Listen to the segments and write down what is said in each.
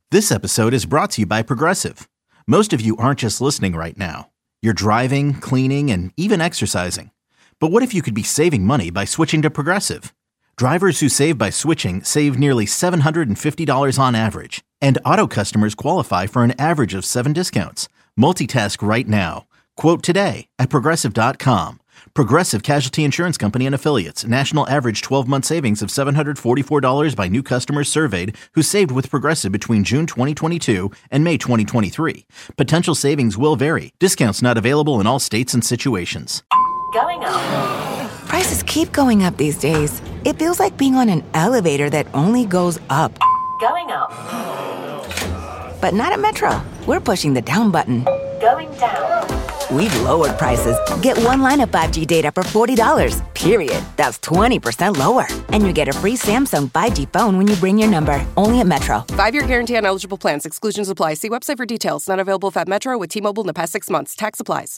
This episode is brought to you by Progressive. Most of you aren't just listening right now. You're driving, cleaning, and even exercising. But what if you could be saving money by switching to Progressive? Drivers who save by switching save nearly $750 on average. And auto customers qualify for an average of 7 discounts. Multitask right now. Quote today at Progressive.com. Progressive Casualty Insurance Company and Affiliates. National average 12-month savings of $744 by new customers surveyed who saved with Progressive between June 2022 and May 2023. Potential savings will vary. Discounts not available in all states and situations. Going up. Prices keep going up these days. It feels like being on an elevator that only goes up. Going up. But not at Metro. We're pushing the down button. Going down. We've lowered prices. Get one line of 5G data for $40, period. That's 20% lower. And you get a free Samsung 5G phone when you bring your number. Only at Metro. 5-year guarantee on eligible plans. Exclusions apply. See website for details. Not available at Metro with T-Mobile in the past 6 months. Tax applies.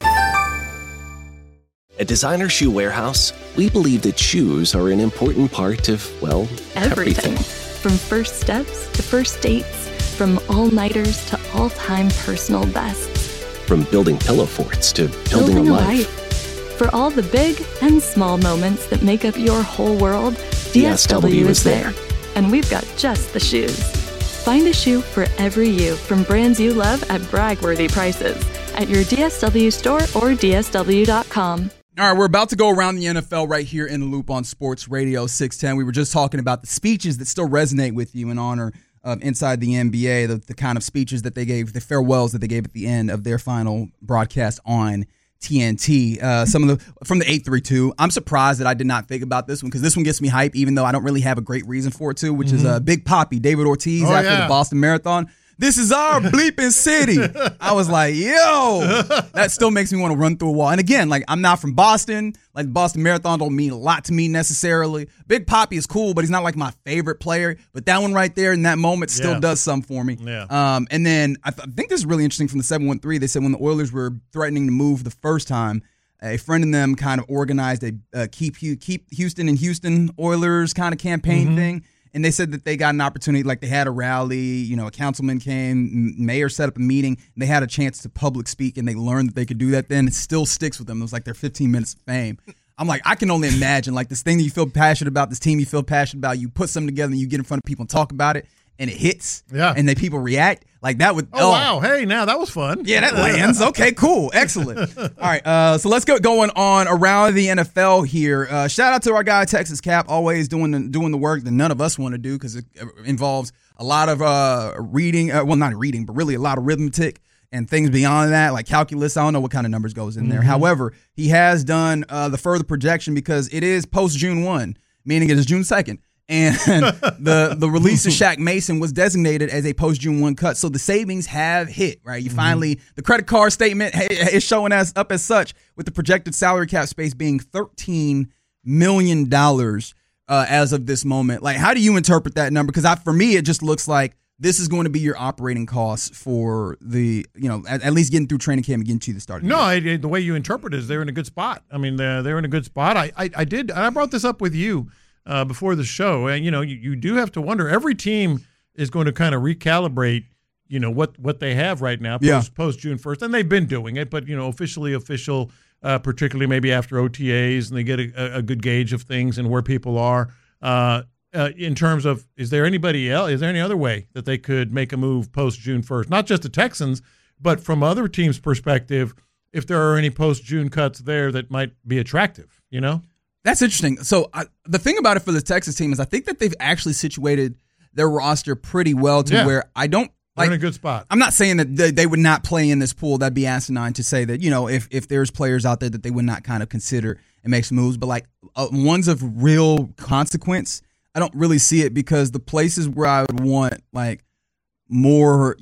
At Designer Shoe Warehouse, we believe that shoes are an important part of, well, everything. From first steps to first dates, from all-nighters to all-time personal bests. From building pillow forts to building a life. For all the big and small moments that make up your whole world, DSW is there. And we've got just the shoes. Find a shoe for every you from brands you love at brag-worthy prices at your DSW store or DSW.com. All right, we're about to go around the NFL right here in the Loop on Sports Radio 610. We were just talking about the speeches that still resonate with you in honor of inside the NBA, the kind of speeches that they gave, the farewells that they gave at the end of their final broadcast on TNT. Some of the from the 832. I'm surprised that I did not think about this one because this one gets me hype, even though I don't really have a great reason for it to, which is Big Papi, David Ortiz after the Boston Marathon. This is our bleeping city. I was like, yo, that still makes me want to run through a wall. And again, like, I'm not from Boston. Like, the Boston Marathon don't mean a lot to me necessarily. Big Papi is cool, but he's not like my favorite player. But that one right there in that moment still does something for me. Yeah. And then I think this is really interesting from the 713. They said when the Oilers were threatening to move the first time, a friend of them kind of organized a keep Houston in Houston Oilers kind of campaign thing. And they said that they got an opportunity, like they had a rally, you know, a councilman came, mayor set up a meeting, and they had a chance to public speak, and they learned that they could do that then. It still sticks with them. It was like their 15 minutes of fame. I'm like, I can only imagine, like, this thing that you feel passionate about, this team you feel passionate about, you put something together and you get in front of people and talk about it, and it hits, and then people react. Like, that would, wow, hey, now that was fun. Yeah, that lands. Okay, cool. Excellent. All right, so let's get going on around the NFL here. Shout out to our guy, Texas Cap, always doing the work that none of us want to do because it involves a lot of reading. Well, not reading, but really a lot of arithmetic and things beyond that, like calculus. I don't know what kind of numbers goes in there. However, he has done the further projection because it is post-June 1, meaning it is June 2nd. And the release of Shaq Mason was designated as a post-June 1 cut. So the savings have hit, right? You finally, the credit card statement is showing us up as such with the projected salary cap space being $13 million as of this moment. Like, how do you interpret that number? Because for me, it just looks like this is going to be your operating costs for the, you know, at least getting through training camp and getting to the start. The way you interpret it is they're in a good spot. I mean, they're in a good spot. I brought this up with you before the show, and you do have to wonder. Every team is going to kind of recalibrate, what they have right now post June 1st, and they've been doing it, but official, particularly maybe after OTAs, and they get a good gauge of things and where people are in terms of is there any other way that they could make a move post June 1st? Not just the Texans, but from other teams' perspective, if there are any post June cuts there that might be attractive, That's interesting. So the thing about it for the Texas team is I think that they've actually situated their roster pretty well to where I don't they're in a good spot. I'm not saying that they would not play in this pool. That'd be asinine to say that, if there's players out there that they would not kind of consider and make some moves. But like ones of real consequence, I don't really see it because the places where I would want like more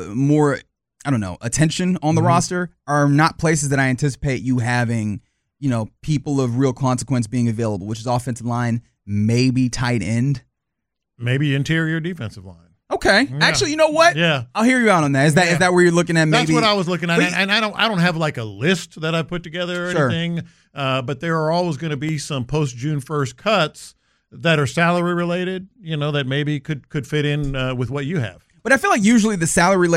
attention on the roster are not places that I anticipate you having people of real consequence being available, which is offensive line, maybe tight end. Maybe interior defensive line. Okay. Yeah. Actually, you know what? Yeah. I'll hear you out on that. Is that where you're looking at maybe? That's what I was looking at. And I don't have like a list that I put together or anything, but there are always going to be some post-June 1st cuts that are salary related, that maybe could fit in with what you have. But I feel like usually the salary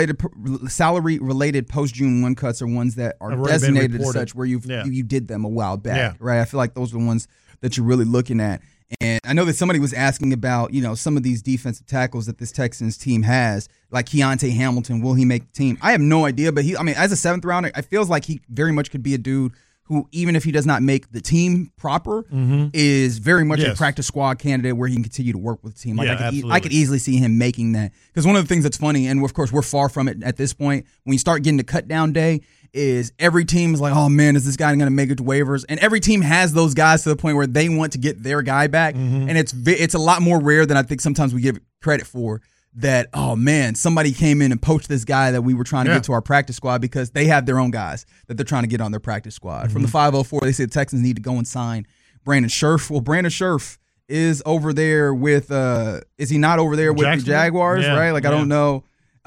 related post June 1 cuts are ones that are designated as such where you did them a while back, right? I feel like those are the ones that you're really looking at. And I know that somebody was asking about, some of these defensive tackles that this Texans team has, like Keontae Hamilton. Will he make the team? I have no idea, but as a 7th rounder, it feels like he very much could be a dude who, even if he does not make the team proper, is very much a practice squad candidate where he can continue to work with the team. Like I could easily see him making that. Because one of the things that's funny, and of course we're far from it at this point, when you start getting to cut down day, is every team is like, oh man, is this guy going to make it to waivers? And every team has those guys to the point where they want to get their guy back. And it's a lot more rare than I think sometimes we give credit for. That, oh man, somebody came in and poached this guy that we were trying to get to our practice squad, because they have their own guys that they're trying to get on their practice squad. From the 504, they said the Texans need to go and sign Brandon Scherff. Well, Brandon Scherff is over there with, is he not over there with the Jaguars, right? Like, I don't know.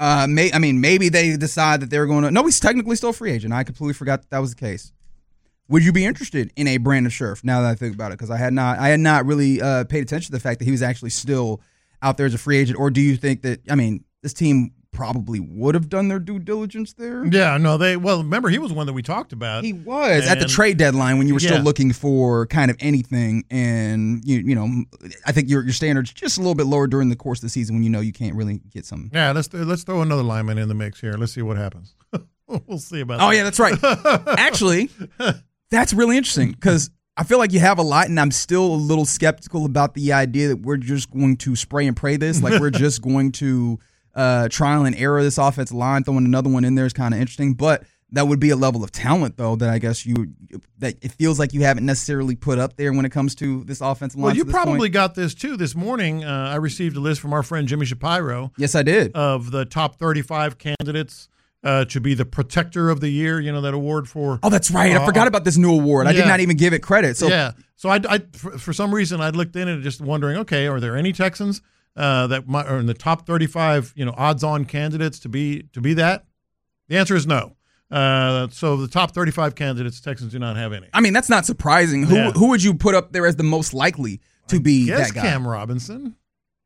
Maybe they decide that they're going to, no, he's technically still a free agent. I completely forgot that was the case. Would you be interested in a Brandon Scherff now that I think about it? Because I had not really paid attention to the fact that he was actually still out there as a free agent, or do you think that, this team probably would have done their due diligence there? Yeah, no, remember, he was one that we talked about. He was at the trade deadline when you were still looking for kind of anything, and I think your standards just a little bit lower during the course of the season when you can't really get some. Yeah, let's throw another lineman in the mix here. Let's see what happens. We'll see about that. Oh yeah, that's right. Actually, that's really interesting because I feel like you have a lot, and I'm still a little skeptical about the idea that we're just going to spray and pray this. Like, we're just going to trial and error this offensive line. Throwing another one in there is kind of interesting, but that would be a level of talent, though, that I guess that it feels like you haven't necessarily put up there when it comes to this offensive line. Well, you probably got this, too. This morning, I received a list from our friend Jimmy Shapiro. Yes, I did. Of the top 35 candidates to be the Protector of the Year, that award for. Oh, that's right. I forgot about this new award. I did not even give it credit. So I for some reason, I looked in and just wondering, okay, are there any Texans that are in the top 35, odds-on candidates to be that? The answer is no. So the top 35 candidates, Texans do not have any. That's not surprising. Who would you put up there as the most likely to be that guy? Cam Robinson.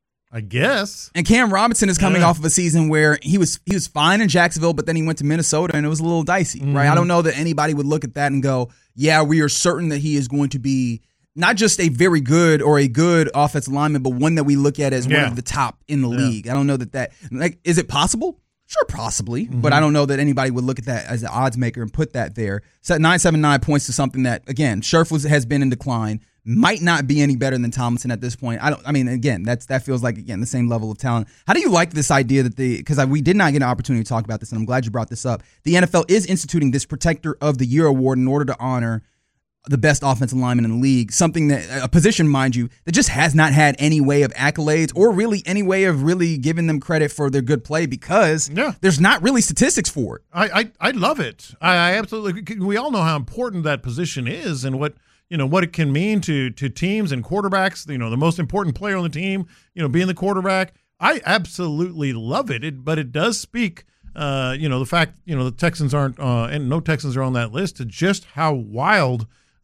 I guess. And Cam Robinson is coming off of a season where he was fine in Jacksonville, but then he went to Minnesota and it was a little dicey, right? I don't know that anybody would look at that and go, yeah, we are certain that he is going to be not just a very good or a good offensive lineman, but one that we look at as one of the top in the league. I don't know that is it possible? Sure, possibly, but I don't know that anybody would look at that as an odds maker and put that there. So 979 points to something that, again, Scherff has been in decline. Might not be any better than Tomlinson at this point. Again, that feels like, again, the same level of talent. How do you like this idea that because we did not get an opportunity to talk about this, and I'm glad you brought this up. The NFL is instituting this Protector of the Year award in order to honor the best offensive lineman in the league, something that, a position, mind you, that just has not had any way of accolades or really any way of really giving them credit for their good play because there's not really statistics for it. I love it. I absolutely, we all know how important that position is and what it can mean to teams and quarterbacks, the most important player on the team, being the quarterback. I absolutely love it. But it does speak, the fact, the Texans aren't, and no Texans are on that list, to just how wild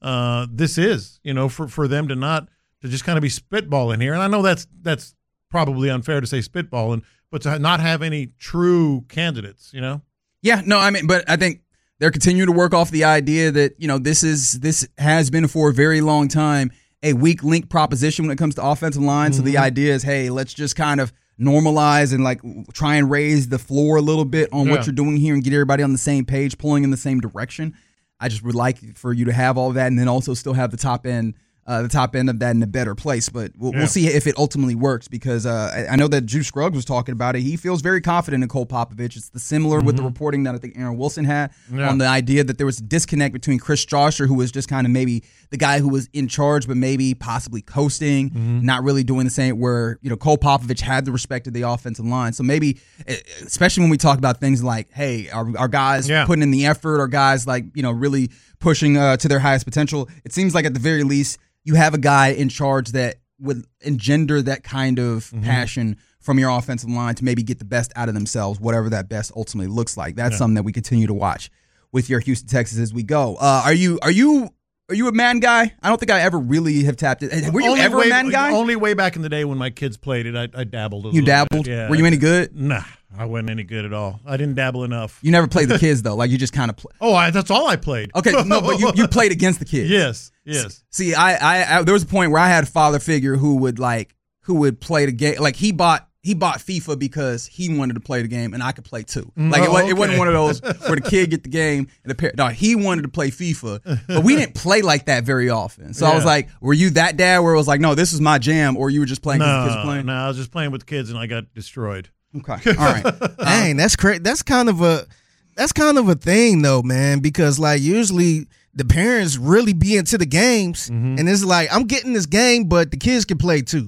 this is, for them to just kind of be spitballing here. And I know that's probably unfair to say spitballing, but to not have any true candidates, Yeah, no, but I think they're continuing to work off the idea that, this has been for a very long time a weak link proposition when it comes to offensive line. So the idea is, hey, let's just kind of normalize and try and raise the floor a little bit on what you're doing here and get everybody on the same page, pulling in the same direction. I just would like for you to have all that and then also still have the top end of that in a better place. But we'll see if it ultimately works because I know that Juice Scruggs was talking about it. He feels very confident in Cole Popovich. It's similar with the reporting that I think Aaron Wilson had on the idea that there was a disconnect between Chris Strasser, who was just kind of maybe the guy who was in charge, but maybe possibly coasting, not really doing the same, where, Cole Popovich had the respect of the offensive line. So maybe, especially when we talk about things like, hey, our guys putting in the effort, our guys really pushing to their highest potential, it seems like at the very least, you have a guy in charge that would engender that kind of passion from your offensive line to maybe get the best out of themselves, whatever that best ultimately looks like. That's something that we continue to watch with your Houston Texans as we go. Are you Are you a Madden guy? I don't think I ever really have tapped it. Were you ever a Madden guy? Only way back in the day when my kids played it, I dabbled a little You dabbled? bit. Yeah. Were you any good? Nah, I wasn't any good at all. I didn't dabble enough. You never played the kids, though. Like, you just kind of play. Oh, that's all I played. Okay, no, but you played against the kids. Yes. See, I there was a point where I had a father figure who would play the game. Like, he bought FIFA because he wanted to play the game and I could play too. Like it wasn't one of those where the kid get the game and the parent. No, he wanted to play FIFA, but we didn't play like that very often. So I was like, were you that dad where it was like, no, this is my jam, or you were just playing because the kids were playing? No, I was just playing with the kids and I got destroyed. Okay, all right. Dang, that's crazy. That's kind of a thing though, man. Because like usually the parents really be into the games, and it's like I'm getting this game, but the kids can play too.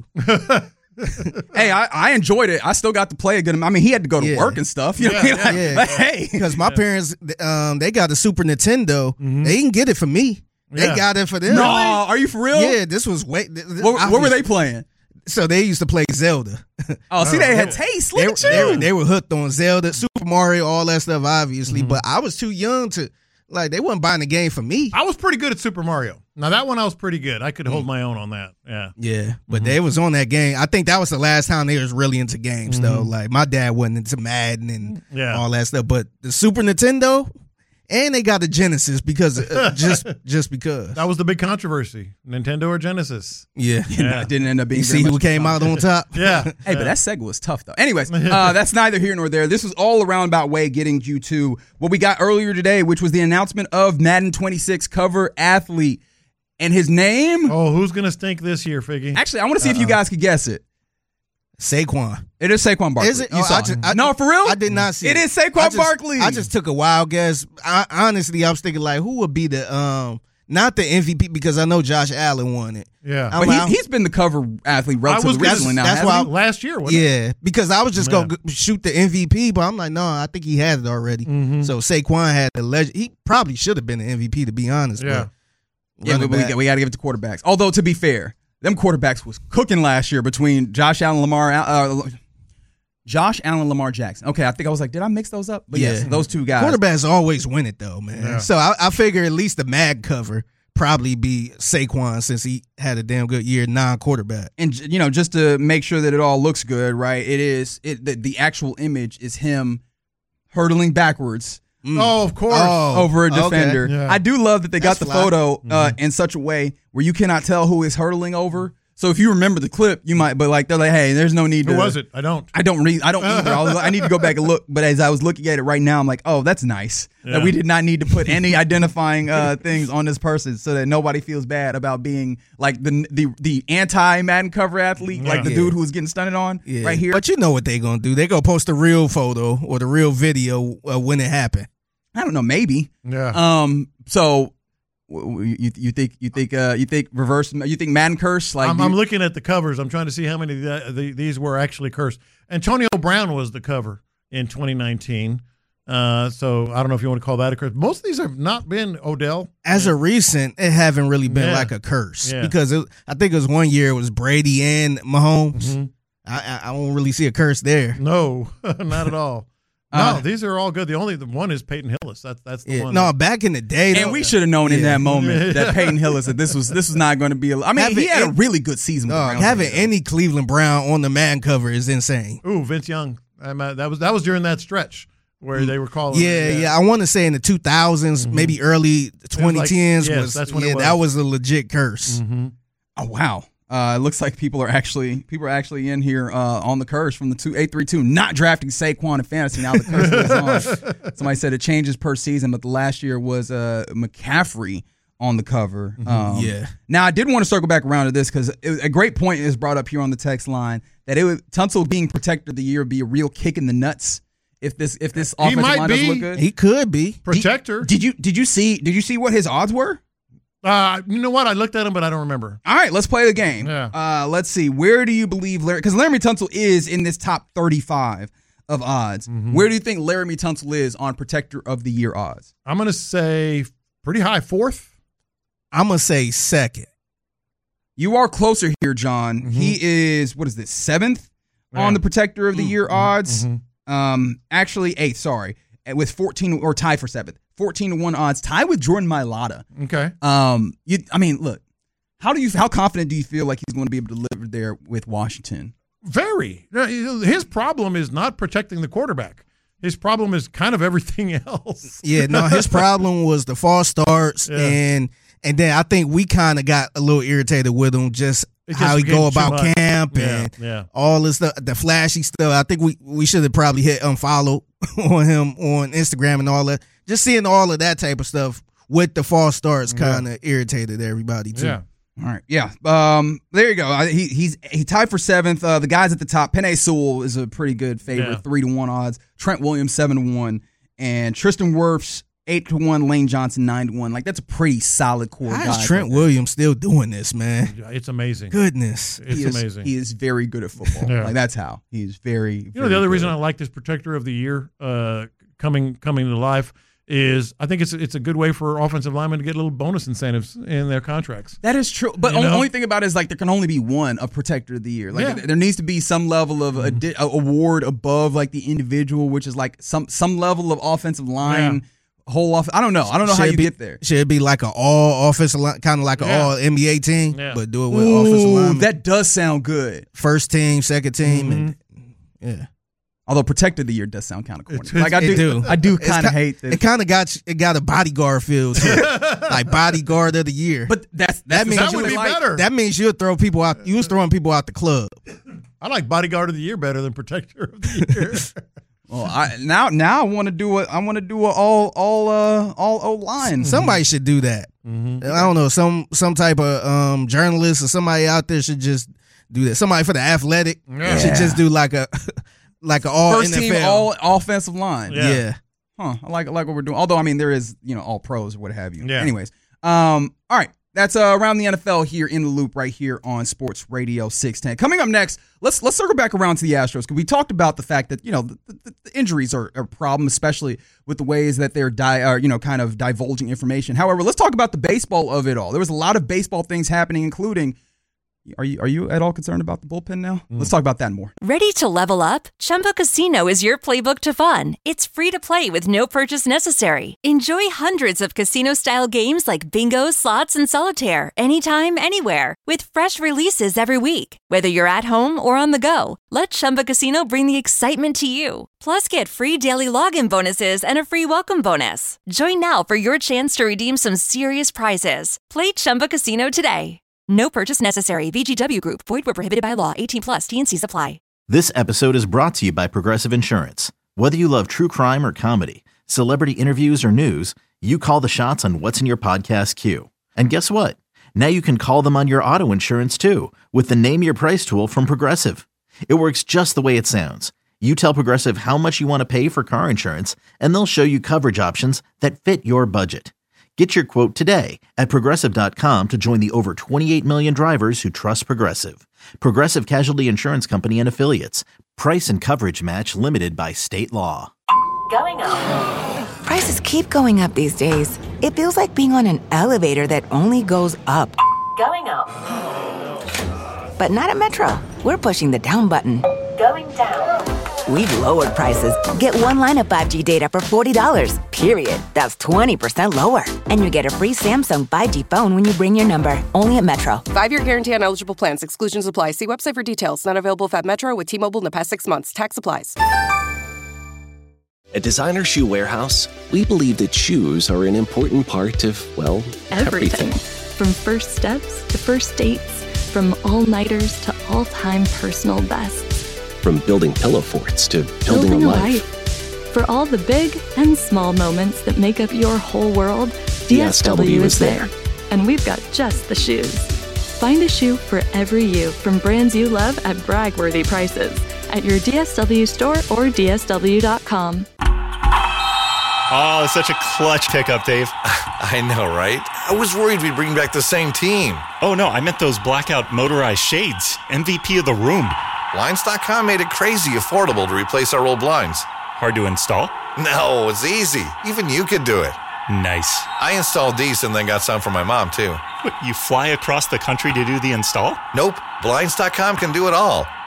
Hey, I enjoyed it. I still got to play a good amount. I mean, he had to go to work and stuff. You know what I mean? Like, hey. Because my parents, they got a Super Nintendo. They didn't get it for me. They got it for them. No, are you for real? Yeah, this was What were they playing? So they used to play Zelda. Oh, see, they had taste. Look at you. They were hooked on Zelda, Super Mario, all that stuff, obviously. But I was too young to, like, they wasn't buying the game for me. I was pretty good at Super Mario. Now, that one I was pretty good. I could hold my own on that. Yeah. Yeah, but they was on that game. I think that was the last time they was really into games, though. Like, my dad wasn't into Madden and all that stuff. But the Super Nintendo, and they got the Genesis because just because. That was the big controversy. Nintendo or Genesis? Yeah. It didn't end up being. You see who came out on top? Yeah. Hey, but that Sega was tough, though. Anyways, that's neither here nor there. This was all around about Way getting you to what we got earlier today, which was the announcement of Madden 26 cover athlete. And his name? Oh, who's going to stink this year, Figgy? Actually, I want to see if you guys could guess it. Saquon. It is Saquon Barkley. Is it? You saw it. No, for real? I did not see it. It is Saquon Barkley. I just took a wild guess. Honestly, I was thinking, like, who would be the not the MVP, because I know Josh Allen won it. Yeah. But he's been the cover athlete relatively recently now. That's why last year, wasn't it? Because I was just going to shoot the MVP, but I'm like, no, I think he had it already. So Saquon had the legend. He probably should have been the MVP, to be honest. Yeah. Yeah, but we got to give it to quarterbacks. Although, to be fair, them quarterbacks was cooking last year between Josh Allen, Lamar Jackson. Okay, I think I was like, did I mix those up? But yes, those two guys. Quarterbacks always win it, though, man. Yeah. So I figure at least the MAG cover probably be Saquon, since he had a damn good year non-quarterback. And, you know, just to make sure that it all looks good, right, the actual image is him hurdling backwards. Oh, of course. Over a defender. Okay. Yeah. I do love that they got the photo in such a way where you cannot tell who is hurdling over. So if you remember the clip, you might, but like they're like, hey, there's no need to. Who was it? I don't either. I need to go back and look. But as I was looking at it right now, I'm like, oh, that's nice. Yeah. That we did not need to put any identifying things on this person so that nobody feels bad about being like the anti-Madden cover athlete, like the dude who was getting stunted on right here. But you know what they're going to do. They're going to post the real photo or the real video when it happened. I don't know, maybe. Yeah. So you think reverse? You think Madden curse? Like I'm looking at the covers. I'm trying to see how many these were actually cursed. Antonio Brown was the cover in 2019. So I don't know if you want to call that a curse. Most of these have not been Odell. As a recent, it haven't really been like a curse because I think it was one year it was Brady and Mahomes. I don't really see a curse there. No, not at all. No, these are all good. The one is Peyton Hillis. That's the one. No, back in the day, and we should have known in that moment that Peyton Hillis that this was not going to be. I mean, he had a really good season. Having any Cleveland Brown on the Madden cover is insane. Ooh, Vince Young. That was during that stretch where they were calling. Yeah. I want to say in the 2000s, maybe early 2010s that's when it was. That was a legit curse. Oh wow. It looks like people are actually in here on the curse from the 832 not drafting Saquon in fantasy. Now the curse is on. Somebody said it changes per season, but the last year was McCaffrey on the cover. Now I did want to circle back around to this because a great point is brought up here on the text line that Tunsil being protector of the year would be a real kick in the nuts if this offensive line doesn't look good. He could be protector. Did you see what his odds were? You know what? I looked at him, but I don't remember. All right, let's play the game. Yeah. Let's see. Where do you believe Larry? Because Laramie Tunsil is in this top 35 of odds. Where do you think Laramie Tunsil is on Protector of the Year odds? I'm going to say pretty high, 4th. I'm going to say 2nd. You are closer here, John. He is, 7th on the Protector of the Year odds? Actually 8th, sorry. With 14, or tied for 7th. 14-1 odds, tied with Jordan Mailata. Okay. Look, how confident do you feel like he's going to be able to deliver there with Washington? Very. His problem is not protecting the quarterback. His problem is kind of everything else. Yeah, no, his problem was the false starts, and then I think we kind of got a little irritated with him, just how he go about camp and all this stuff, the flashy stuff. I think we should have probably hit unfollow on him on Instagram and all that. Just seeing all of that type of stuff with the false starts kind of irritated everybody too. Yeah. All right, yeah. There you go. He tied for 7th. The guys at the top, Penei Sewell is a pretty good favorite, 3-1 odds. Trent Williams 7-1, and Tristan Wirfs 8-1. Lane Johnson 9-1. Like, that's a pretty solid core. How is Trent Williams still doing this, man? It's amazing. Goodness, it's amazing. He is very good at football. Like, that's how he's very. The other reason I like this Protector of the Year coming to life is I think it's a good way for offensive linemen to get little bonus incentives in their contracts. That is true. But the only thing about it is, like, there can only be one a Protector of the Year. Like, there needs to be some level of award above, like, the individual, which is like some level of offensive line. I don't know how you get there. Should it be like an all offensive line, kind of like an all NBA team, but do it with offensive linemen? That does sound good. First team, second team, and although Protector of the Year does sound kind of corny. Like, I do kind of hate this. It kind of got a bodyguard feel to it, like bodyguard of the year. But that would be better. That means you'll throw people out. You was throwing people out the club. I like bodyguard of the year better than Protector of the year. Well, I want to do all O-line. Somebody should do that. I don't know, some type of journalist or somebody out there should just do that. Somebody for the Athletic should just do like a all first NFL. Team all offensive line. Yeah. Huh. I like what we're doing. Although, I mean, there is, all pros or what have you. Yeah. Anyways. All right. That's around the NFL here in the Loop right here on Sports Radio 610. Coming up next, let's circle back around to the Astros, because we talked about the fact that the injuries are a problem, especially with the ways that they're kind of divulging information. However, let's talk about the baseball of it all. There was a lot of baseball things happening, including. Are you at all concerned about the bullpen now? Let's talk about that more. Ready to level up? Chumba Casino is your playbook to fun. It's free to play with no purchase necessary. Enjoy hundreds of casino-style games like bingo, slots, and solitaire anytime, anywhere, with fresh releases every week. Whether you're at home or on the go, let Chumba Casino bring the excitement to you. Plus, get free daily login bonuses and a free welcome bonus. Join now for your chance to redeem some serious prizes. Play Chumba Casino today. No purchase necessary. VGW Group. Void where prohibited by law. 18+. T&Cs apply. This episode is brought to you by Progressive Insurance. Whether you love true crime or comedy, celebrity interviews or news, you call the shots on what's in your podcast queue. And guess what? Now you can call them on your auto insurance too, with the Name Your Price tool from Progressive. It works just the way it sounds. You tell Progressive how much you want to pay for car insurance, and they'll show you coverage options that fit your budget. Get your quote today at Progressive.com to join the over 28 million drivers who trust Progressive. Progressive Casualty Insurance Company and Affiliates. Price and coverage match limited by state law. Going up. Prices keep going up these days. It feels like being on an elevator that only goes up. Going up. But not at Metro. We're pushing the down button. Going down. We've lowered prices. Get one line of 5G data for $40, period. That's 20% lower. And you get a free Samsung 5G phone when you bring your number. Only at Metro. 5-year guarantee on eligible plans. Exclusions apply. See website for details. Not available at Metro with T-Mobile in the past 6 months. Tax applies. At Designer Shoe Warehouse, we believe that shoes are an important part of, well, everything. From first steps to first dates, from all-nighters to all-time personal bests. From building pillow forts to building a life. For all the big and small moments that make up your whole world, DSW is there. And we've got just the shoes. Find a shoe for every you from brands you love at brag-worthy prices at your DSW store or DSW.com. Oh, it's such a clutch pickup, Dave. I know, right? I was worried we'd bring back the same team. Oh, no, I meant those blackout motorized shades. MVP of the room. Blinds.com made it crazy affordable to replace our old blinds. Hard to install? No, it's easy. Even you could do it. Nice. I installed these and then got some for my mom, too. What, you fly across the country to do the install? Nope. Blinds.com can do it all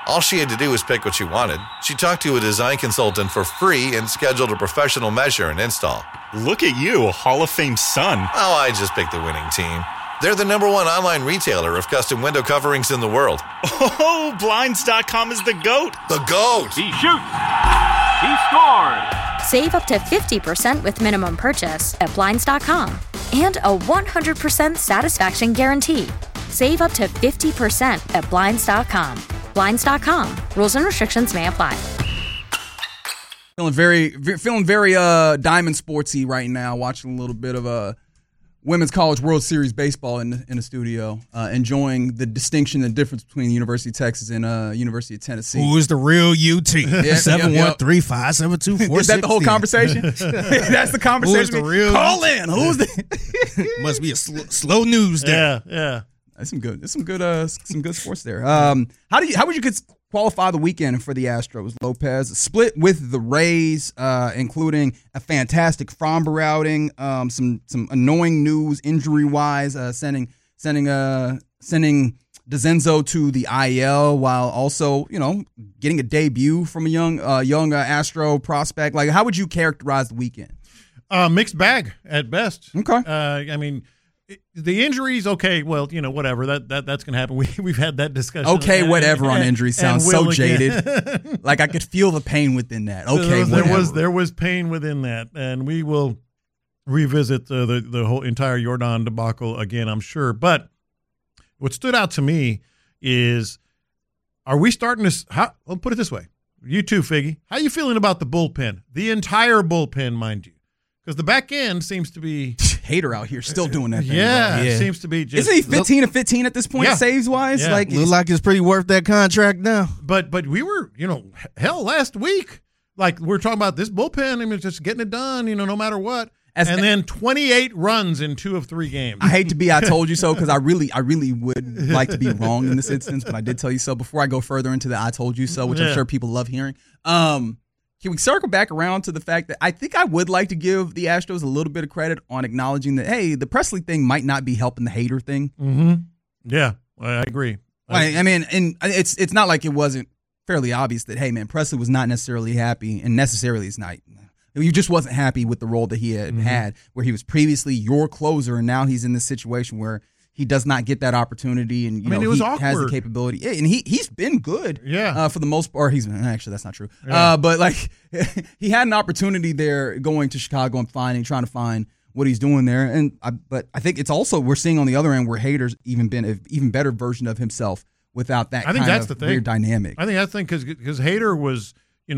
All she had to do was pick what she wanted. She talked to a design consultant for free and scheduled a professional measure and install. Look at you, a Hall of Fame son. Oh, I just picked the winning team. They're the #1 online retailer of custom window coverings in the world. Oh, Blinds.com is the GOAT. The GOAT! He shoots. He scores. Save up to 50% with minimum purchase at Blinds.com. And a 100% satisfaction guarantee. Save up to 50% at Blinds.com. Blinds.com. Rules and restrictions may apply. Feeling very Diamond Sportsy right now. Watching a little bit of Women's College World Series baseball in the studio. Enjoying the distinction and difference between the University of Texas and University of Tennessee. Who is the real UT? 713-572-4660. Is that the whole conversation? That's the conversation. Who is the real Call UT? in. Who's the? Must be a slow news day. Yeah. That's some good sports there. How would you qualify the weekend for the Astros? Lopez split with the Rays, including a fantastic Fromber outing, some annoying news injury wise, sending DeZenzo to the IL while also getting a debut from a young Astro prospect. Like, how would you characterize the weekend? Mixed bag at best. Okay. I mean, the injuries, okay, well, whatever. That's going to happen. We've had that discussion. Okay, whatever on injury sounds so jaded. Like I could feel the pain within that. Okay, there was pain within that, and we will revisit the whole entire Yordan debacle again, I'm sure. But what stood out to me is, are we starting to? I'll put it this way: you too, Figgy. How you feeling about the bullpen? The entire bullpen, mind you. Because the back end seems to be Hater out here still doing that thing. Yeah, it seems to be just. Isn't he 15 of 15 at this point, saves wise? Yeah. Like, look like it's pretty worth that contract now. But we were, hell, last week, like we're talking about this bullpen. I mean, just getting it done, no matter what. And then 28 runs in 2 of 3 games. I hate to be I told you so, because I really would like to be wrong in this instance, but I did tell you so. Before I go further into the I told you so, which I'm sure people love hearing. Can we circle back around to the fact that I think I would like to give the Astros a little bit of credit on acknowledging that, hey, the Presley thing might not be helping the Hater thing. Mm-hmm. Yeah, I agree. I mean, and it's not like it wasn't fairly obvious that, hey, man, Presley was not necessarily happy, and necessarily it's not. He just wasn't happy with the role that he had, where he was previously your closer, and now he's in this situation where he does not get that opportunity, and it was he awkward. has the capability. Yeah, and he's been good. Yeah. For the most part, actually that's not true. Yeah. But like he had an opportunity there going to Chicago and trying to find what he's doing there. But I think it's also we're seeing on the other end where Hader's even been an even better version of himself without that. I think that's the thing. Weird dynamic. I think that's the thing because Hader was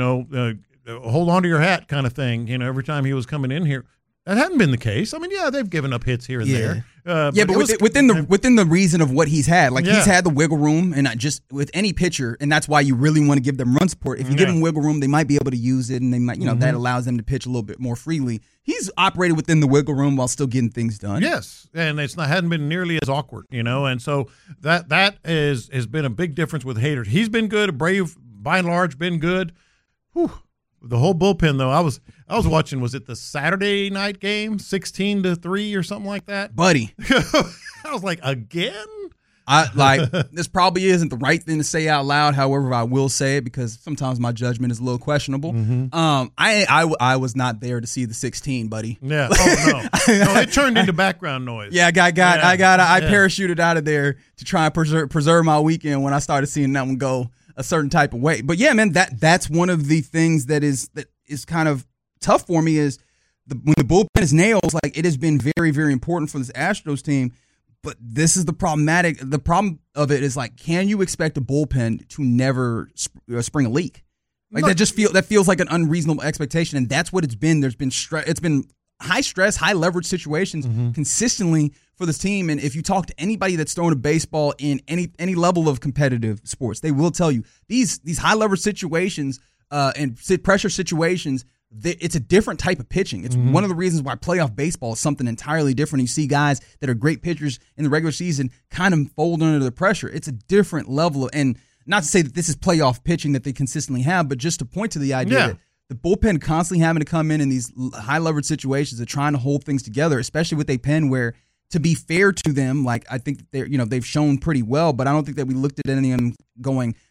hold on to your hat kind of thing. Every time he was coming in here. That hadn't been the case. I mean, they've given up hits here and there. But within the reason of what he's had, he's had the wiggle room, and not just with any pitcher, and that's why you really want to give them run support. If you give them wiggle room, they might be able to use it, and they might, that allows them to pitch a little bit more freely. He's operated within the wiggle room while still getting things done. Yes, and hadn't been nearly as awkward, and so that has been a big difference with Hader. He's been good. Brave, by and large, been good. Whew. The whole bullpen, though, I was watching. Was it the Saturday night game, 16-3 or something like that, buddy? I was like, again. This probably isn't the right thing to say out loud. However, I will say it because sometimes my judgment is a little questionable. Mm-hmm. I was not there to see the 16, buddy. Yeah. Oh no, it turned into background noise. Yeah, I parachuted out of there to try and preserve my weekend when I started seeing that one go a certain type of way. But yeah, man, that's one of the things that is kind of tough for me is when the bullpen is nails. Like, it has been very, very important for this Astros team. But this is the problem of it is, like, can you expect a bullpen to never spring a leak? Like, that feels like an unreasonable expectation, and that's what it's been. There's been it's been high stress, high leverage situations consistently for this team. And if you talk to anybody that's throwing a baseball in any level of competitive sports, they will tell you these high leverage situations and pressure situations. It's a different type of pitching. It's one of the reasons why playoff baseball is something entirely different. You see guys that are great pitchers in the regular season kind of fold under the pressure. It's a different level and not to say that this is playoff pitching that they consistently have, but just to point to the idea that the bullpen constantly having to come in these high leverage situations and trying to hold things together, especially with a pen where, to be fair to them, like, I think they've shown pretty well, but I don't think that we looked at any of them going,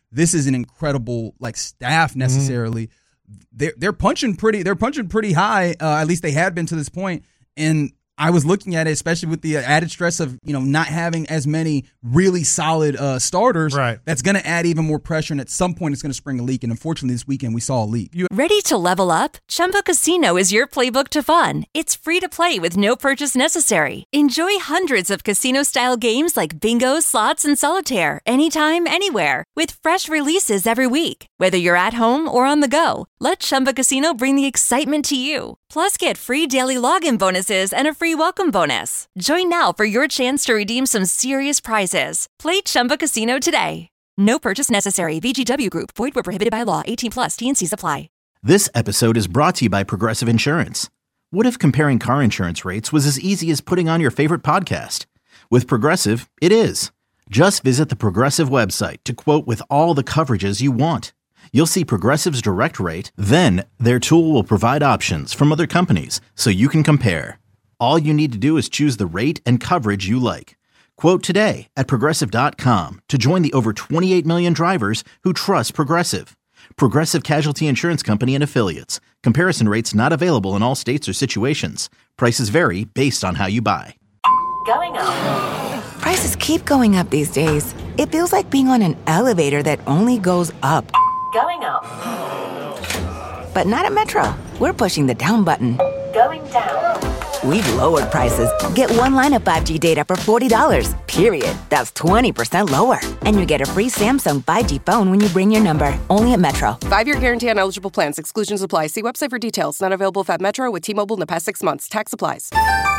this is an incredible staff necessarily. They're punching pretty high. At least they had been to this point. And I was looking at it, especially with the added stress of not having as many really solid starters. Right. That's going to add even more pressure, and at some point it's going to spring a leak. And unfortunately, this weekend we saw a leak. Ready to level up? Chumba Casino is your playbook to fun. It's free to play with no purchase necessary. Enjoy hundreds of casino-style games like bingo, slots, and solitaire anytime, anywhere, with fresh releases every week. Whether you're at home or on the go, let Chumba Casino bring the excitement to you. Plus, get free daily login bonuses and a free welcome bonus. Join now for your chance to redeem some serious prizes. Play Chumba Casino today. No purchase necessary. VGW Group. Void where prohibited by law. 18+. T&Cs apply. This episode is brought to you by Progressive Insurance. What if comparing car insurance rates was as easy as putting on your favorite podcast? With Progressive, it is. Just visit the Progressive website to quote with all the coverages you want. You'll see Progressive's direct rate, then their tool will provide options from other companies so you can compare. All you need to do is choose the rate and coverage you like. Quote today at Progressive.com to join the over 28 million drivers who trust Progressive. Progressive Casualty Insurance Company and Affiliates. Comparison rates not available in all states or situations. Prices vary based on how you buy. Going up. Prices keep going up these days. It feels like being on an elevator that only goes up. Going up. But not at Metro. We're pushing the down button. Going down. We've lowered prices. Get one line of 5G data for $40, period. That's 20% lower. And you get a free Samsung 5G phone when you bring your number. Only at Metro. 5-year guarantee on eligible plans. Exclusions apply. See website for details. Not available at Metro with T-Mobile in the past 6 months. Tax applies.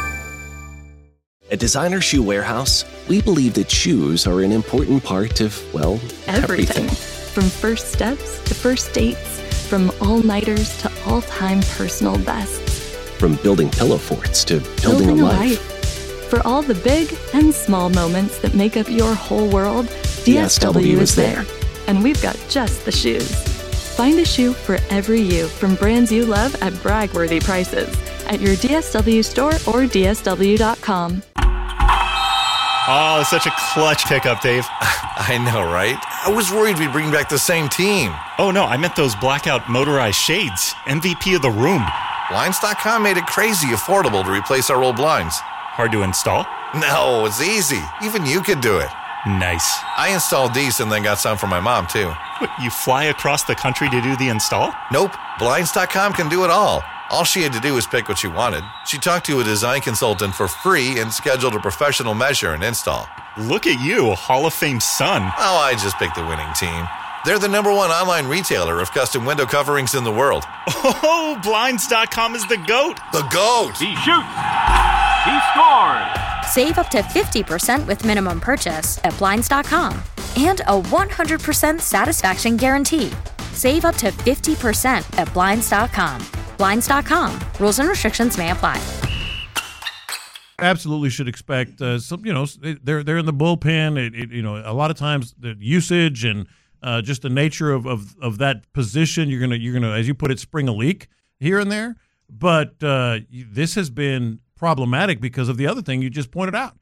At Designer Shoe Warehouse, we believe that shoes are an important part of, everything. From first steps to first dates, from all-nighters to all-time personal bests. From building pillow forts to building a life. For all the big and small moments that make up your whole world, DSW is there. And we've got just the shoes. Find a shoe for every you from brands you love at brag-worthy prices at your DSW store or DSW.com. Oh, such a clutch pickup, Dave. I know, right? I was worried we'd bring back the same team. Oh, no, I meant those blackout motorized shades. MVP of the room. Blinds.com made it crazy affordable to replace our old blinds. Hard to install? No, it's easy. Even you could do it. Nice. I installed these and then got some for my mom, too. What, you fly across the country to do the install? Nope. Blinds.com can do it all. All she had to do was pick what she wanted. She talked to a design consultant for free and scheduled a professional measure and install. Look at you, Hall of Fame son. Oh, I just picked the winning team. They're the #1 online retailer of custom window coverings in the world. Oh, Blinds.com is the GOAT. The GOAT! He shoots. He scored. Save up to 50% with minimum purchase at Blinds.com. And a 100% satisfaction guarantee. Save up to 50% at Blinds.com. Blinds.com. Rules and restrictions may apply. Absolutely should expect some. They're in the bullpen. A lot of times the usage and just the nature of that position, you're gonna as you put it, spring a leak here and there. But this has been problematic because of the other thing you just pointed out.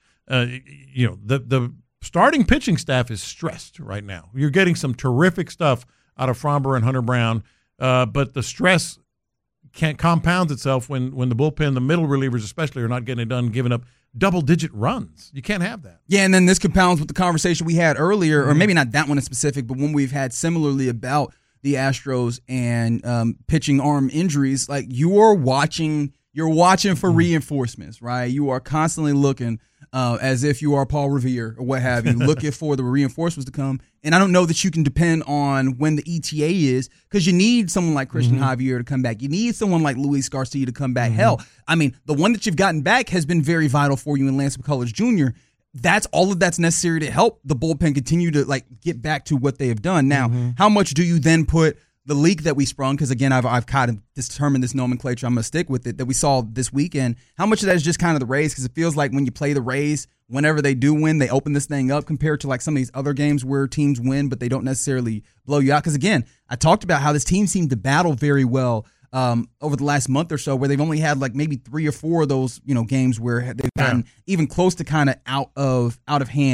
The starting pitching staff is stressed right now. You're getting some terrific stuff out of Framber and Hunter Brown, but the stress compounds itself when the bullpen, the middle relievers especially, are not getting it done, giving up double-digit runs. You can't have that. Yeah, and then this compounds with the conversation we had earlier, or maybe not that one in specific, but one we've had similarly about the Astros and pitching arm injuries. Like, you're watching for reinforcements, right? You are constantly looking as if you are Paul Revere or what have you, looking for the reinforcements to come. And I don't know that you can depend on when the ETA is, because you need someone like Christian Javier to come back. You need someone like Luis Garcia to come back. Hell, I mean, the one that you've gotten back has been very vital for you in Lance McCullers Jr. That's all of that's necessary to help the bullpen continue to get back to what they have done. Now, how much do you then put the leak that we sprung, because again, I've kind of determined this nomenclature, I'm going to stick with it, that we saw this weekend. How much of that is just kind of the Rays? Because it feels like when you play the Rays, whenever they do win, they open this thing up compared to like some of these other games where teams win, but they don't necessarily blow you out. Because again, I talked about how this team seemed to battle very well over the last month or so, where they've only had like maybe 3 or 4 of those games where they've gotten even close to kind of out of hand.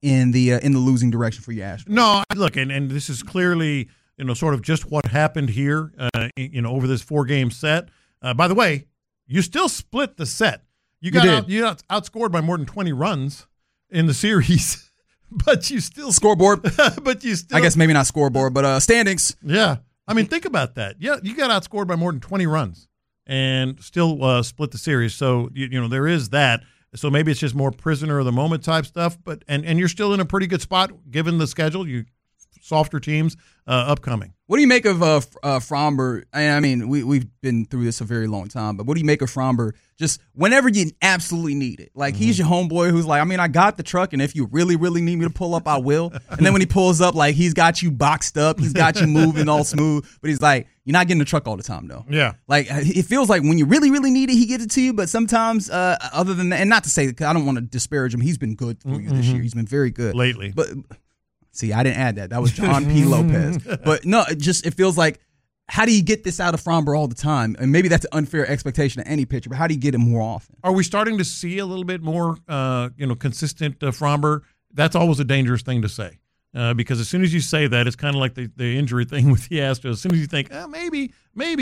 in the losing direction for your Astros. No, look, and this is clearly, sort of just what happened here, over this 4-game set. By the way, you still split the set. You got outscored by more than 20 runs in the series, but you still scoreboard. But you still, I guess maybe not scoreboard, but standings. Yeah, I mean, think about that. Yeah, you got outscored by more than 20 runs and still split the series. So there is that. So maybe it's just more prisoner of the moment type stuff. But and you're still in a pretty good spot given the schedule. You softer teams upcoming. What do you make of Framber? I mean, we've been through this a very long time, but what do you make of Framber just whenever you absolutely need it? Like, he's your homeboy who's like, I mean, I got the truck, and if you really, really need me to pull up, I will. And then when he pulls up, like, he's got you boxed up, he's got you moving all smooth, but he's like, you're not getting the truck all the time, though. Yeah. Like, it feels like when you really, really need it, he gets it to you, but sometimes, other than that, and not to say, I don't want to disparage him, he's been good for you this year. He's been very good. Lately. But see, I didn't add that. That was John P. Lopez. But no, it feels like, how do you get this out of Framber all the time? And maybe that's an unfair expectation of any pitcher, but how do you get it more often? Are we starting to see a little bit more, consistent Framber? That's always a dangerous thing to say. Because as soon as you say that, it's kind of like the injury thing with the Astros. As soon as you think, maybe,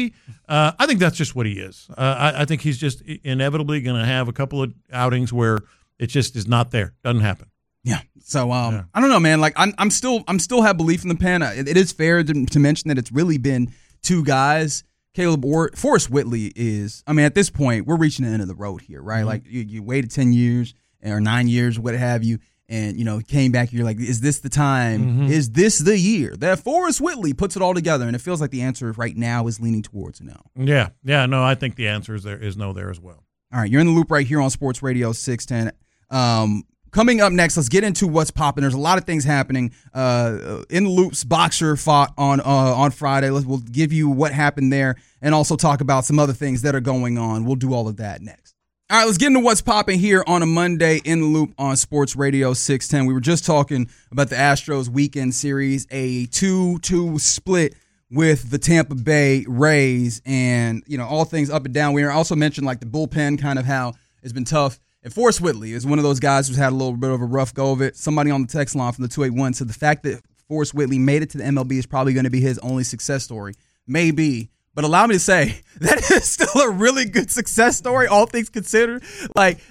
I think that's just what he is. I think he's just inevitably going to have a couple of outings where it just is not there. Doesn't happen. Yeah. So I don't know, man. Like I'm still have belief in the pen. It is fair to mention that it's really been two guys. Caleb Forrest Whitley is. I mean, at this point, we're reaching the end of the road here, right? Mm-hmm. Like you waited 10 years or 9 years, what have you, and came back. You're like, is this the time? Mm-hmm. Is this the year that Forrest Whitley puts it all together? And it feels like the answer right now is leaning towards no. Yeah. No, I think the answer is no there as well. All right, you're in the loop right here on Sports Radio 610. Coming up next, let's get into what's popping. There's a lot of things happening. In the Loop's boxer fought on Friday. We'll give you what happened there and also talk about some other things that are going on. We'll do all of that next. All right, let's get into what's popping here on a Monday in the Loop on Sports Radio 610. We were just talking about the Astros weekend series, a 2-2 split with the Tampa Bay Rays, and all things up and down. We also mentioned like the bullpen, kind of how it's been tough. And Forrest Whitley is one of those guys who's had a little bit of a rough go of it. Somebody on the text line from the 281 said the fact that Forrest Whitley made it to the MLB is probably going to be his only success story. Maybe. But allow me to say, that is still a really good success story, all things considered. Like,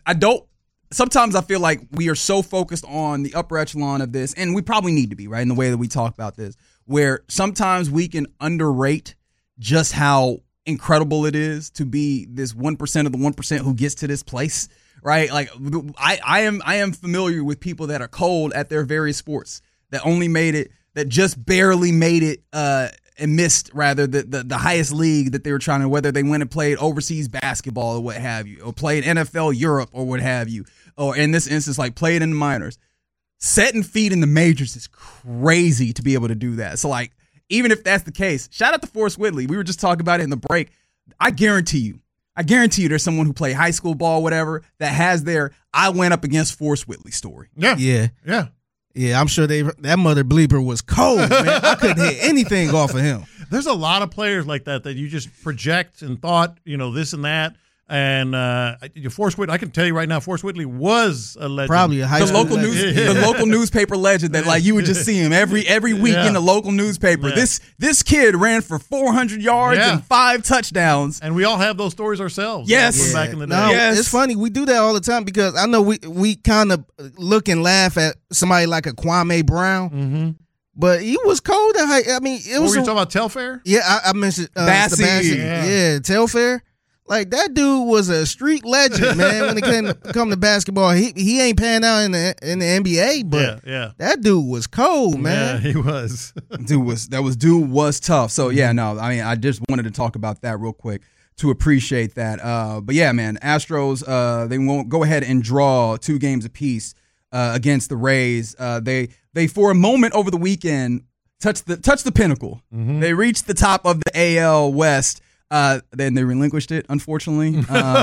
sometimes I feel like we are so focused on the upper echelon of this, and we probably need to be, right, in the way that we talk about this, where sometimes we can underrate just how incredible it is to be this 1% of the 1% who gets to this place, right? Like, I am familiar with people that are cold at their various sports that only made it, that just barely made it, and missed rather the highest league that they were trying to, whether they went and played overseas basketball or what have you, or played NFL Europe or what have you, or in this instance, like played in the minors. Setting feet in the majors is crazy to be able to do that. So like, even if that's the case, shout out to Forrest Whitley. We were just talking about it in the break. I guarantee you there's someone who played high school ball, whatever, that has their I went up against Forrest Whitley story. Yeah, I'm sure that mother bleeper was cold, man. I couldn't hit anything off of him. There's a lot of players like that you just project and thought, this and that. And Forrest Whitley, I can tell you right now, Forrest Whitley was a legend. Probably a high school legend. The local newspaper legend that like you would just see him every week in the local newspaper. Yeah. This kid ran for 400 yards and 5 touchdowns. And we all have those stories ourselves. Yes. Back in the day. No, it's funny. We do that all the time because I know we kind of look and laugh at somebody like a Kwame Brown. Mm-hmm. But he was cold. I mean, it was. Were you talking about Telfair? Yeah, I mentioned Bassey. Yeah, Telfair. Like, that dude was a street legend, man, when it come to basketball. He ain't panned out in the NBA, but that dude was cold, man. Yeah, he was. Dude was tough. So, I just wanted to talk about that real quick to appreciate that. But, yeah, man, Astros, they won't go ahead and draw 2 games apiece against the Rays. They for a moment over the weekend, touched the pinnacle. Mm-hmm. They reached the top of the AL West. Then they relinquished it, unfortunately.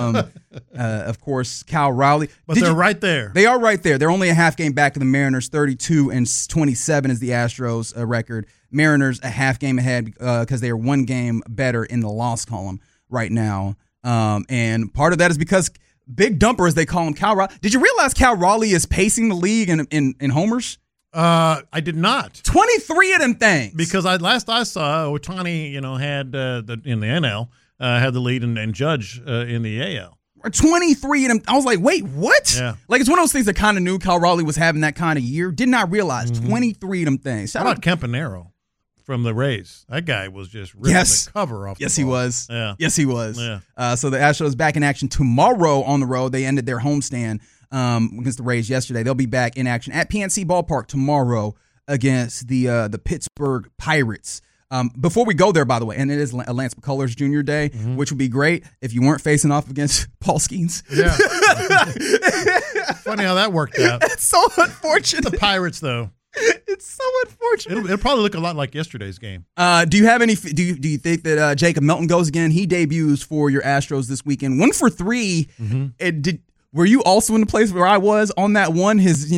Of course, Cal Raleigh. But they're right there. They are right there. They're only a half game back of the Mariners. 32-27 is the Astros record. Mariners a half game ahead because they are 1 game better in the loss column right now. And part of that is because big dumper, as they call him, Cal Raleigh. Did you realize Cal Raleigh is pacing the league in homers? I did not. 23 of them things. Because last I saw, Ohtani, had in the NL had the lead and Judge in the AL. 23 of them. I was like, wait, what? Yeah. Like, it's one of those things that kind of knew Cal Raleigh was having that kind of year. Did not realize 23 of them things. How about Campanero from the Rays? That guy was just ripping the cover off. Yes, he was. Yeah. Yes, he was. Yeah. So the Astros back in action tomorrow on the road. They ended their homestand against the Rays yesterday. They'll be back in action at PNC Ballpark tomorrow against the Pittsburgh Pirates. Before we go there, by the way, and it is a Lance McCullers Jr. Day, which would be great if you weren't facing off against Paul Skeens. Yeah. Funny how that worked out. It's so unfortunate. The Pirates, though. It's so unfortunate. It'll probably look a lot like yesterday's game. Do you have any? Do you think that Jacob Melton goes again? He debuts for your Astros this weekend. 1 for 3. Were you also in the place where I was on that one? His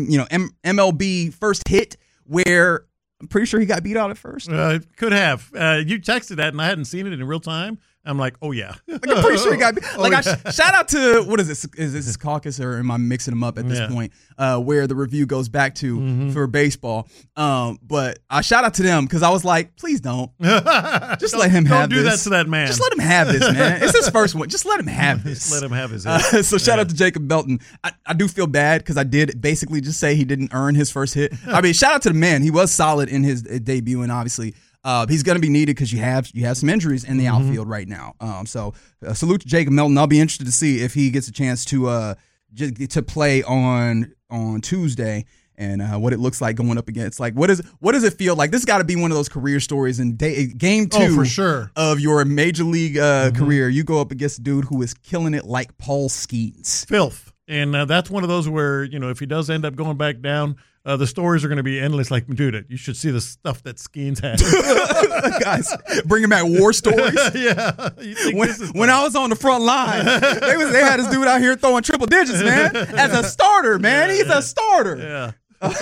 MLB first hit where I'm pretty sure he got beat out at first. Could have. You texted that, and I hadn't seen it in real time. I'm like, oh, yeah. Like, I'm pretty sure he got beat. Like, shout out to, what is this? Is this Caucus, or am I mixing them up at this point? Where the review goes back to for baseball. But I shout out to them because I was like, please don't. Just let him have this. Don't do that to that man. Just let him have this, man. It's his first one. Just let him have this. Just let him have his hit. So shout out to Jacob Melton. I do feel bad because I did basically just say he didn't earn his first hit. I mean, shout out to the man. He was solid in his debut, and obviously he's going to be needed because you have some injuries in the outfield right now. So salute to Jacob Melton. I'll be interested to see if he gets a chance to play on Tuesday and what it looks like going up against. Like, what does it feel like? This got to be one of those career stories in game 2 for sure. of your major league career. You go up against a dude who is killing it like Paul Skeens. Filth. And that's one of those where, if he does end up going back down, the stories are going to be endless. Like, dude, you should see the stuff that Skeens had. Guys, bringing back war stories. Yeah. When I was on the front line, they had this dude out here throwing triple digits, man, as a starter, man. Yeah. He's a starter. Yeah.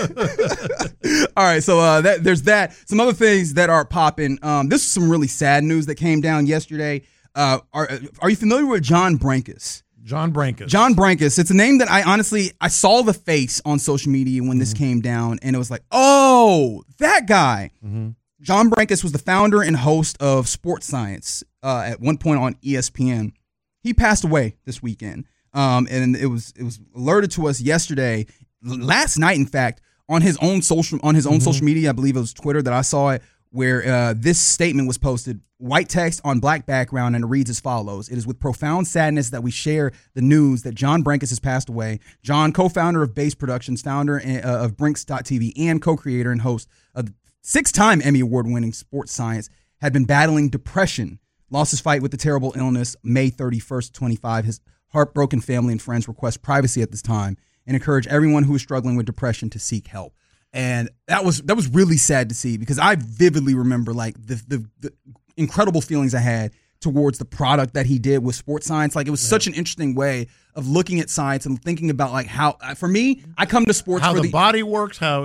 All right, so there's that. Some other things that are popping. This is some really sad news that came down yesterday. Are you familiar with John Brankus? John Brankus. John Brankus. It's a name that I saw the face on social media when this came down, and it was like, oh, that guy. John Brankus was the founder and host of Sports Science at one point on ESPN. He passed away this weekend, and it was alerted to us last night, in fact, on his own social media. I believe it was Twitter that I saw it, where this statement was posted, white text on black background, and it reads as follows. It is with profound sadness that we share the news that John Brankus has passed away. John, co-founder of Base Productions, founder of Brinks.tv, and co-creator and host of 6-time Emmy Award-winning Sports Science, had been battling depression, lost his fight with the terrible illness May 31st, 25. His heartbroken family and friends request privacy at this time and encourage everyone who is struggling with depression to seek help. And that was really sad to see, because I vividly remember like the incredible feelings I had towards the product that he did with Sports Science. Like, it was such an interesting way of looking at science and thinking about like how, for me, I come to sports how for the body works, how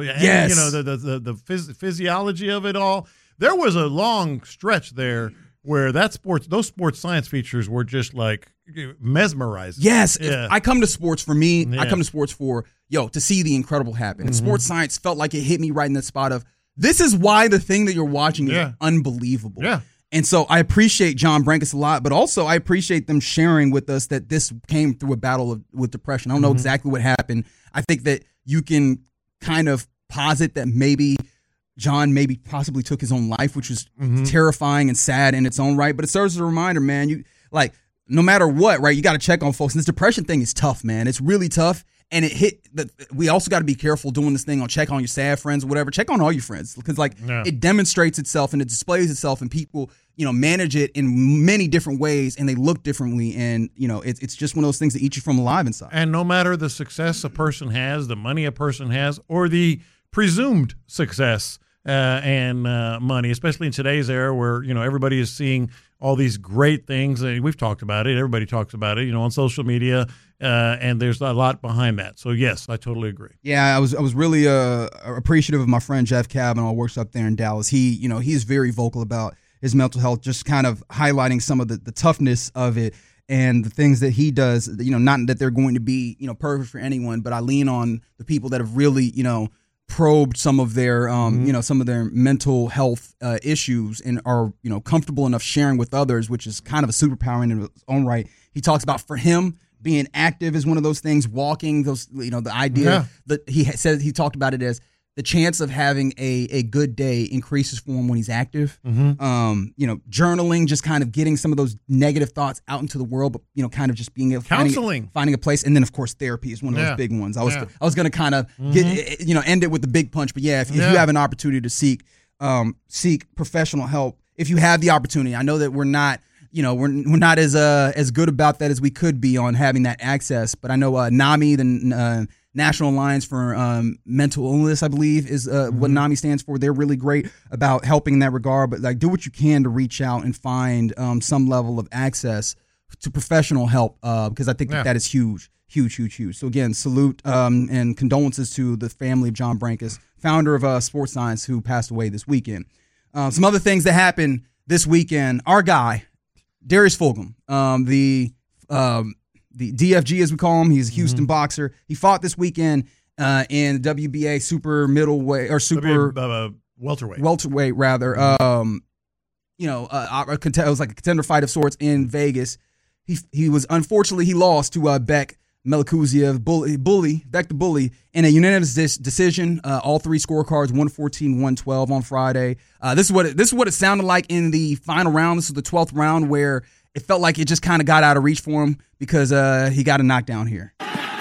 the physiology of it all. There was a long stretch there where those sports science features were just like mesmerizing. Yes, yeah. I come to sports for me. Yeah. I come to sports for to see the incredible happen. And Sports Science felt like it hit me right in that spot of, this is why the thing that you're watching is unbelievable. Yeah. And so I appreciate John Brankus a lot, but also I appreciate them sharing with us that this came through a battle with depression. I don't know exactly what happened. I think that you can kind of posit that maybe John possibly took his own life, which was terrifying and sad in its own right. But it serves as a reminder, man, you like, no matter what, right, you got to check on folks. And this depression thing is tough, man. It's really tough. And we also got to be careful doing this thing on check on your sad friends or whatever. Check on all your friends, because it demonstrates itself and it displays itself, and people, manage it in many different ways, and they look differently. And, it's just one of those things that eat you from alive inside. And no matter the success a person has, the money a person has, or the presumed success and money, especially in today's era where, everybody is seeing all these great things. We've talked about it. Everybody talks about it, on social media, and there's a lot behind that. So, yes, I totally agree. Yeah, I was really appreciative of my friend Jeff Kavanaugh, works up there in Dallas. He's very vocal about his mental health, just kind of highlighting some of the toughness of it. and the things that he does, not that they're going to be, perfect for anyone, but I lean on the people that have really, probed some of their, some of their mental health issues and are, comfortable enough sharing with others, which is kind of a superpower in its own right. He talks about, for him, being active is one of those things, walking, those, the idea that he talked about it as the chance of having a good day increases for him when he's active. Journaling, just kind of getting some of those negative thoughts out into the world, but kind of just being able finding a place, and then of course therapy is one of those big ones. I was going to kind of get end it with the big punch, but if you have an opportunity to seek professional help, if you have the opportunity. I know that we're not. We're not as good about that as we could be on having that access, but I know NAMI, the National Alliance for Mental Illness, I believe, is what NAMI stands for. They're really great about helping in that regard, but do what you can to reach out and find some level of access to professional help, because I think that is huge. So again, salute and condolences to the family of John Brankus, founder of Sports Science, who passed away this weekend. Some other things that happened this weekend, our guy, Darius Fulgham, the DFG as we call him, he's a Houston boxer. He fought this weekend in the WBA super middleweight or super welterweight rather. It was like a contender fight of sorts in Vegas. He was unfortunately he lost to Beck Melikuziev, Beck the Bully, in a unanimous decision. All three scorecards, 114-112 on Friday. This is what it sounded like in the final round. This was the 12th round where it felt like it just kind of got out of reach for him because he got a knockdown here.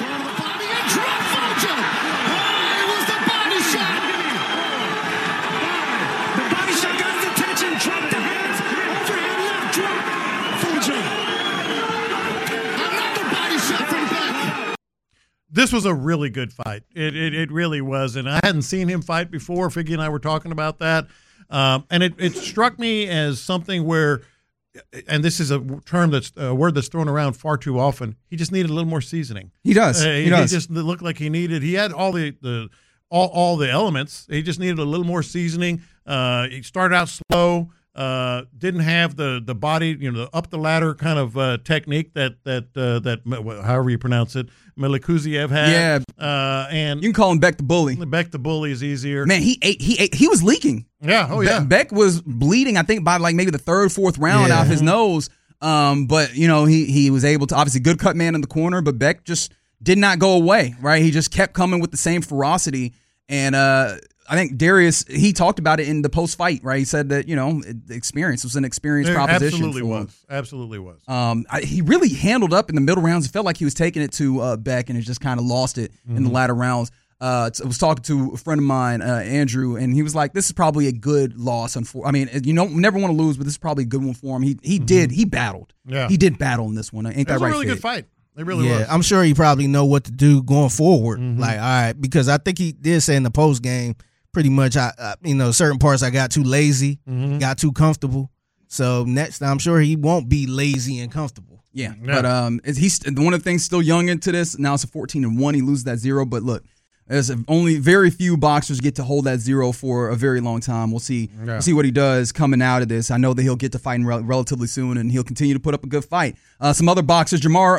This was a really good fight. It really was. And I hadn't seen him fight before. Figgy and I were talking about that. And it struck me as something where, and this is a word that's thrown around far too often, he just needed a little more seasoning. He does. He just looked like he had all the elements. He just needed a little more seasoning. He started out slow. Didn't have the body, the up the ladder kind of technique that however you pronounce it, Melikuziev had. Yeah, and you can call him Beck the Bully. Beck the Bully is easier. Man, he was leaking. Yeah, Beck was bleeding. I think by like maybe the third, fourth round out of his nose. But he was able to, obviously good cut man in the corner, but Beck just did not go away. Right, he just kept coming with the same ferocity and. I think Darius, he talked about it in the post-fight, right? He said that, the experience was an experienced proposition. Absolutely was. He really handled up in the middle rounds. It felt like he was taking it to Beck and it just kind of lost it in the latter rounds. I was talking to a friend of mine, Andrew, and he was like, this is probably a good loss. I mean, never want to lose, but this is probably a good one for him. He battled. Yeah. He did battle in this one. Ain't that right? It was a really good fight. It really was. I'm sure he probably know what to do going forward. Like, all right, because I think he did say in the post game, pretty much, certain parts I got too lazy, got too comfortable. So next time, I'm sure he won't be lazy and comfortable. Yeah. But he's one of the things still young into this. Now it's a 14-1. He loses that 0. But look, there's only very few boxers get to hold that 0 for a very long time. We'll see. Yeah. We'll see what he does coming out of this. I know that he'll get to fighting relatively soon, and he'll continue to put up a good fight. Some other boxers, Jermall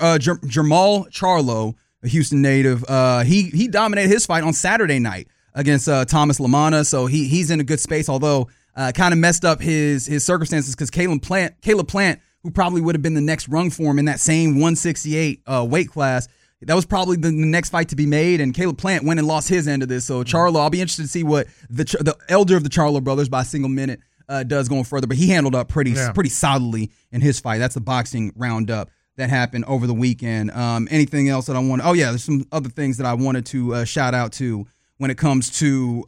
Charlo, a Houston native, he dominated his fight on Saturday night against Thomas Lamana, so he's in a good space, although kind of messed up his circumstances because Caleb Plant, who probably would have been the next rung for him in that same 168 weight class, that was probably the next fight to be made, and Caleb Plant went and lost his end of this. So Charlo, I'll be interested to see what the elder of the Charlo brothers by a single minute does going further, but he handled up pretty solidly in his fight. That's the boxing roundup that happened over the weekend. Anything else that I want? Oh yeah, there's some other things that I wanted to shout out to when it comes to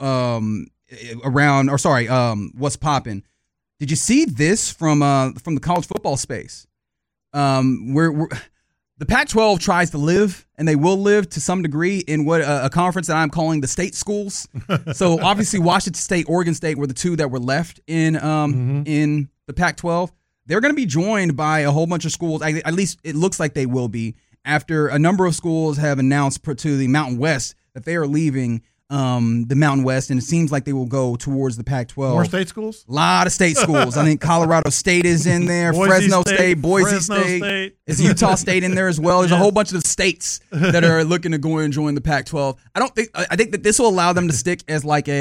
what's popping. Did you see this from the college football space? Where the Pac-12 tries to live, and they will live to some degree in what a conference that I'm calling the state schools. So obviously Washington State, Oregon State were the two that were left in the Pac-12. They're going to be joined by a whole bunch of schools. At least it looks like they will be, after a number of schools have announced to the Mountain West that they are leaving the Mountain West, and it seems like they will go towards the Pac-12. More state schools? A lot of state schools. I think Colorado State is in there, Fresno State, Boise State. Is Utah State in there as well? There's a whole bunch of states that are looking to go and join the Pac-12. I think that this will allow them to stick as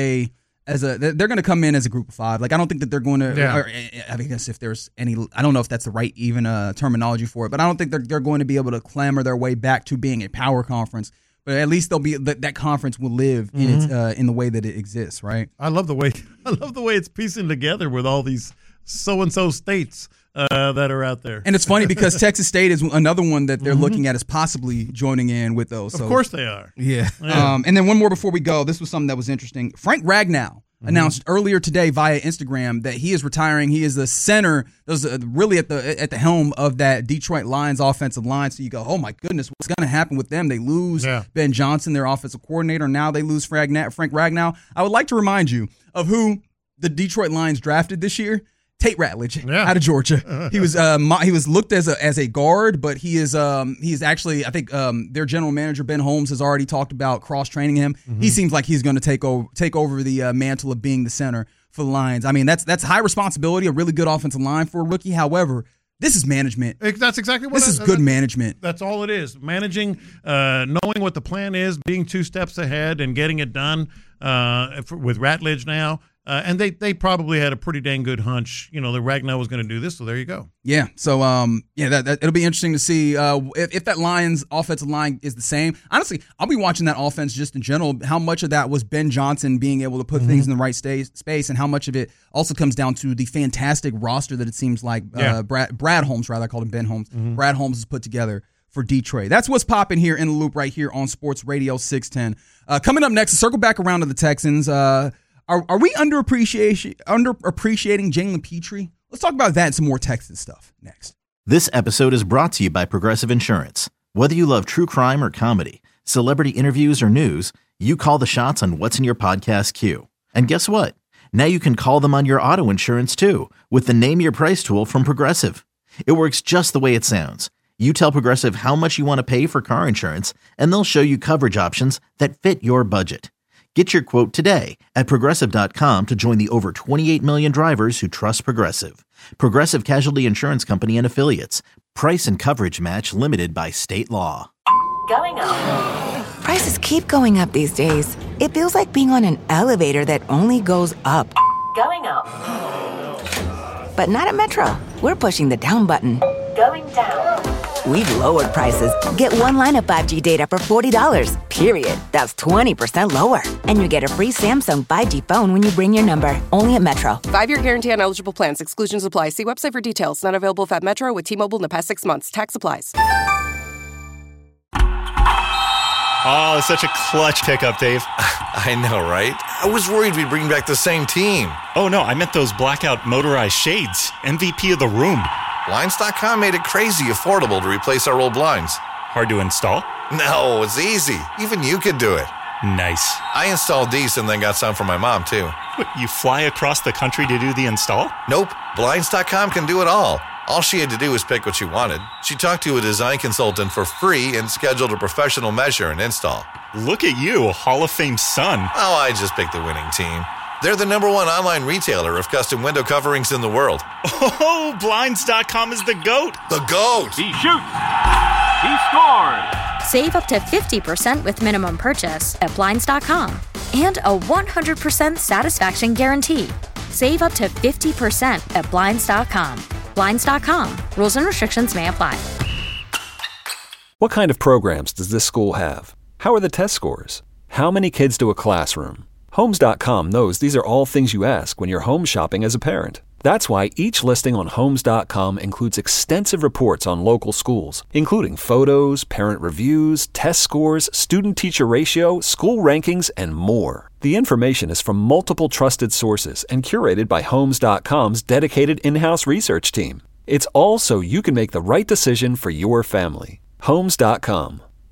they're going to come in as a group of 5. Like, I don't think that they're going to. Yeah. I guess if there's any, I don't know if that's the right even terminology for it, but I don't think they're going to be able to clamor their way back to being a power conference. But at least they'll be that conference will live in its in the way that it exists, right? I love the way it's piecing together with all these so and so states that are out there. And it's funny because Texas State is another one that they're looking at as possibly joining in with those. Of course they are. Yeah. And then one more before we go. This was something that was interesting. Frank Ragnow announced earlier today via Instagram that he is retiring. He is the center, really at the helm of that Detroit Lions offensive line. So you go, oh my goodness, what's going to happen with them? They lose Ben Johnson, their offensive coordinator. Now they lose Frank Ragnow. I would like to remind you of who the Detroit Lions drafted this year. Tate Ratledge out of Georgia. He was looked as a guard, but he is actually, I think their general manager Ben Holmes has already talked about cross training him. He seems like he's going to take over the mantle of being the center for the Lions. I mean, that's high responsibility, a really good offensive line for a rookie. However, this is management. That's exactly what this is good management. That's all it is. Managing, knowing what the plan is, being 2 steps ahead, and getting it done with Ratledge now. And they probably had a pretty dang good hunch, that Ragnow was going to do this. So there you go. Yeah. So that it'll be interesting to see if that Lions offensive line is the same. Honestly, I'll be watching that offense just in general. How much of that was Ben Johnson being able to put things in the right space, and how much of it also comes down to the fantastic roster that it seems like Brad Holmes, rather I called him Ben Holmes. Brad Holmes has put together for Detroit. That's what's popping here in the Loop right here on Sports Radio 610. Coming up next, to circle back around to the Texans. Are we underappreciating Jalen Petrie? Let's talk about that and some more Texas stuff next. This episode is brought to you by Progressive Insurance. Whether you love true crime or comedy, celebrity interviews or news, you call the shots on what's in your podcast queue. And guess what? Now you can call them on your auto insurance too with the Name Your Price tool from Progressive. It works just the way it sounds. You tell Progressive how much you want to pay for car insurance, and they'll show you coverage options that fit your budget. Get your quote today at Progressive.com to join the over 28 million drivers who trust Progressive. Progressive Casualty Insurance Company and Affiliates. Price and coverage match limited by state law. Going up. Prices keep going up these days. It feels like being on an elevator that only goes up. Going up. But not at Metro. We're pushing the down button. Going down. We've lowered prices. Get one line of 5G data for $40, period. That's 20% lower. And you get a free Samsung 5G phone when you bring your number. Only at Metro. 5-year guarantee on eligible plans. Exclusions apply. See website for details. Not available at Metro with T-Mobile in the past 6 months. Tax applies. Oh, such a clutch pickup, Dave. I know, right? I was worried we'd bring back the same team. Oh, no, I meant those blackout motorized shades. MVP of the room. Blinds.com made it crazy affordable to replace our old blinds. Hard to install? No, it's easy. Even you could do it. Nice. I installed these and then got some for my mom, too. What, you fly across the country to do the install? Nope. Blinds.com can do it all. All she had to do was pick what she wanted. She talked to a design consultant for free and scheduled a professional measure and install. Look at you, Hall of Fame son. Oh, I just picked the winning team. They're the #1 online retailer of custom window coverings in the world. Oh, Blinds.com is the GOAT. The GOAT. He shoots. He scored. Save up to 50% with minimum purchase at Blinds.com. And a 100% satisfaction guarantee. Save up to 50% at Blinds.com. Blinds.com. Rules and restrictions may apply. What kind of programs does this school have? How are the test scores? How many kids do a classroom? Homes.com knows these are all things you ask when you're home shopping as a parent. That's why each listing on Homes.com includes extensive reports on local schools, including photos, parent reviews, test scores, student-teacher ratio, school rankings, and more. The information is from multiple trusted sources and curated by Homes.com's dedicated in-house research team. It's all so you can make the right decision for your family. Homes.com.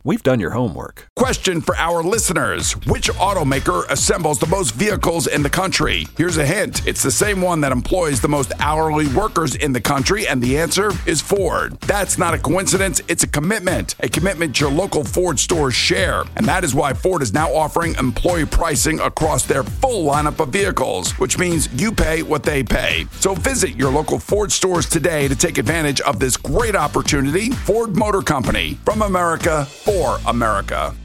We've done your homework. Question for our listeners. Which automaker assembles the most vehicles in the country? Here's a hint. It's the same one that employs the most hourly workers in the country, and the answer is Ford. That's not a coincidence. It's a commitment your local Ford stores share. And that is why Ford is now offering employee pricing across their full lineup of vehicles, which means you pay what they pay. So visit your local Ford stores today to take advantage of this great opportunity. Ford Motor Company, from America for America.